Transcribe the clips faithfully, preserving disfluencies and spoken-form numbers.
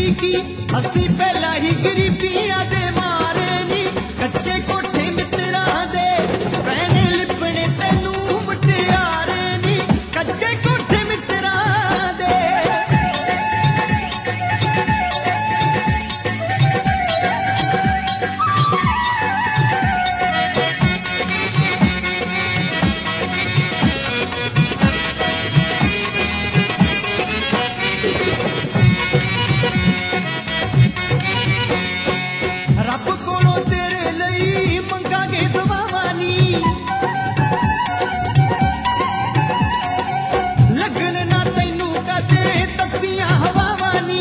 की असी पहला ही गरीबियां दे मारे नी कच्चे कोठे मित्रा दे पैने लिपने तेनू मुटियारे नी कच्चे कोठे मित्रा दे रब कोलों तेरे लई मंगांगे दुआवां नी लगन ना तैनू कदे तपदियां हवावां नी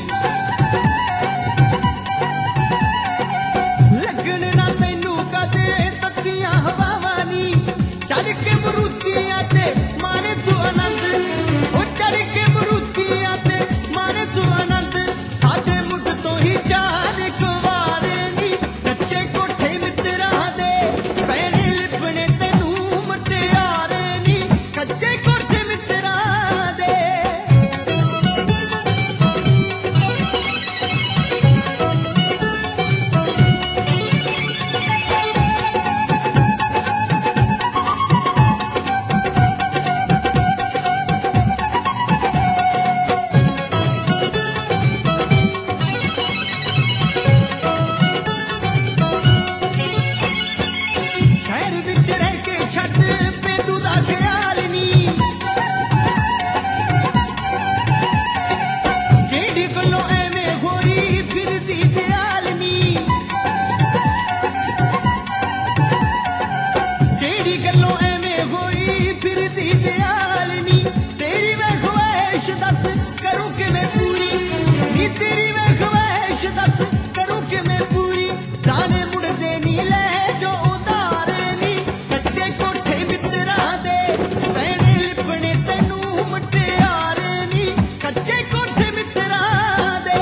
लगन ना तैनू कदे तपदियां हवावां नी चढ़ के मरूतियां ते माने तू आनंद ओ चढ़ के मरूतियां ते माने तू आनंद साडे मुंड तो ही चार कुवारे नी कच्चे कोठे मित्रा दे पैने लिपने तेनू मुटियारे नी कच्चे कोठे मित्रा दे शहर विच रह के छड्ड पेंडू दा ख्याल नी केड़ी गल्लों एवें होई फिरदी दयाल नी केड़ी गल्लों एवें होई फिरदी दयाल नी तेरी मैं ख्वाहिश दस करूं किवें पूरी नी तेरी मैं ख्वाहिश दस करूं किवें पूरी जाने मुड़दे नी ले जो उतारे नी कच्चे कोठे मित्रा दे पैने लिपने तेनू मुटियारे नी कच्चे कोठे मित्रा दे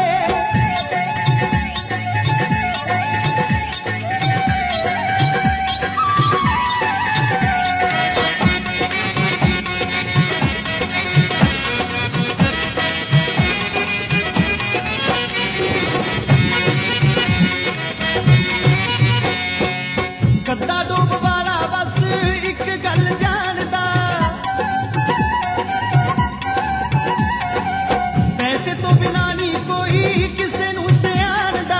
कद्दा डूब वाला बस एक गल जानदा पैसे तो बिना नी कोई किसे नू सियाणदा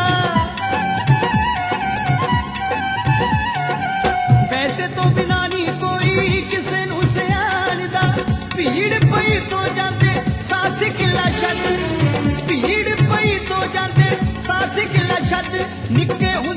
पैसे तो बिना नी कोई किसे नू सियाणदा भीड़ पई तो जांदे साथ किला छड्ड भीड़ पई तो जांदे साथ किला छड्ड निक्के